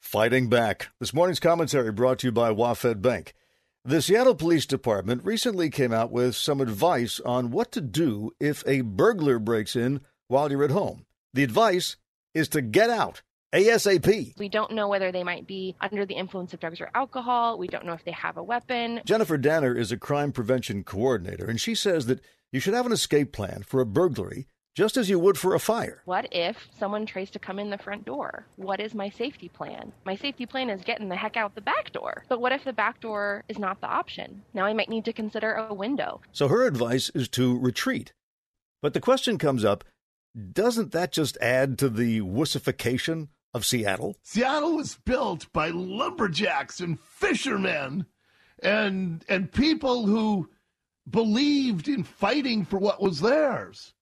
Fighting back. This morning's commentary brought to you by WaFd Bank. The Seattle Police Department recently came out with some advice on what to do if a burglar breaks in while you're at home. The advice is to get out ASAP. We don't know whether they might be under the influence of drugs or alcohol. We don't know if they have a weapon. Jennifer Danner is a crime prevention coordinator, and she says that you should have an escape plan for a burglary just as you would for a fire. What if someone tries to come in the front door? What is my safety plan? My safety plan is getting the heck out the back door. But what if the back door is not the option? Now I might need to consider a window. So her advice is to retreat. But the question comes up, doesn't that just add to the wussification of Seattle? Seattle was built by lumberjacks and fishermen and people who believed in fighting for what was theirs.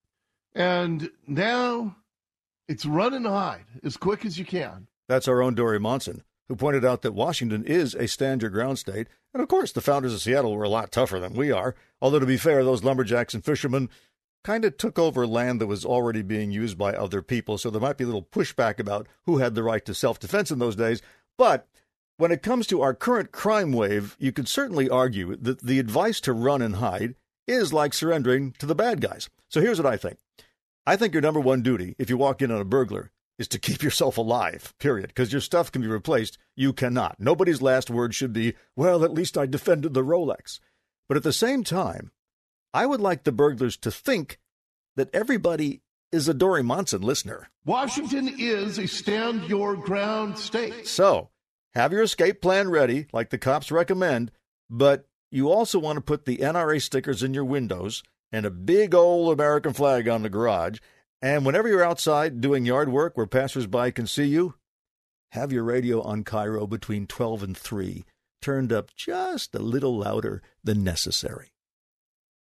And now it's run and hide as quick as you can. That's our own Dory Monson, who pointed out that Washington is a stand-your-ground state. And, of course, the founders of Seattle were a lot tougher than we are. Although, to be fair, those lumberjacks and fishermen kind of took over land that was already being used by other people. So there might be a little pushback about who had the right to self-defense in those days. But when it comes to our current crime wave, you could certainly argue that the advice to run and hide is like surrendering to the bad guys. So here's what I think. I think your number one duty, if you walk in on a burglar, is to keep yourself alive, period, because your stuff can be replaced. You cannot. Nobody's last word should be, well, at least I defended the Rolex. But at the same time, I would like the burglars to think that everybody is a Dory Monson listener. Washington is a stand-your-ground state. So, have your escape plan ready, like the cops recommend, but you also want to put the NRA stickers in your windows and a big old American flag on the garage. And whenever you're outside doing yard work where passersby can see you, have your radio on Cairo between 12 and 3, turned up just a little louder than necessary.